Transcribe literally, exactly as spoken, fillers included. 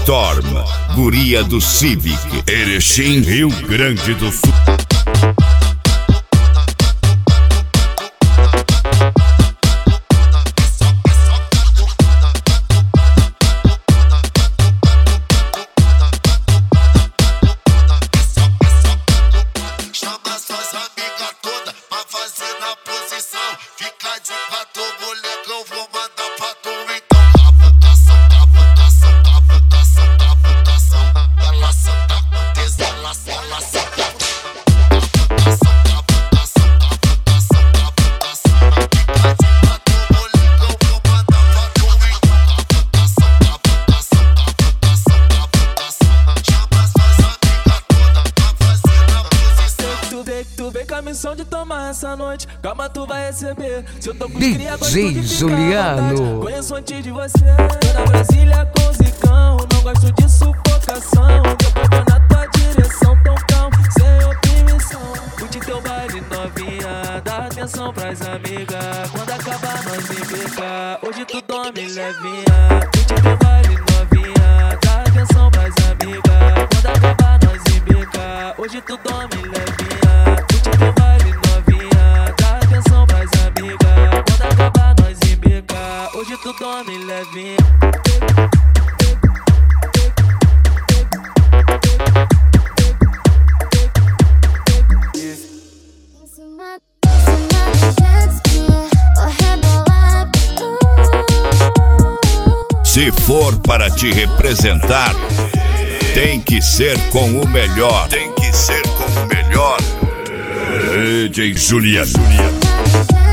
Storm, guria do Civic, Erechim, Rio Grande do Sul. Tu vem com a missão de tomar essa noite, calma, tu vai receber. Se eu tô com D cria, gosto J de ficar Juliano. Conheço antes de você. Tô na Brasília com zicão, não gosto de sufocação. Eu tô na tua direção, tão calmo, sem oprimição. Curte teu baile novinha, dá atenção pras amigas. Quando acabar nós embica, hoje tu dorme levinha. Curte teu baile novinha, dá atenção pras amigas. Quando acabar nós embica, hoje tu dorme levinha. Hoje tu dorme levinho. Se for para te representar, tem que ser com o melhor. Tem que ser com o melhor. D J Juliano.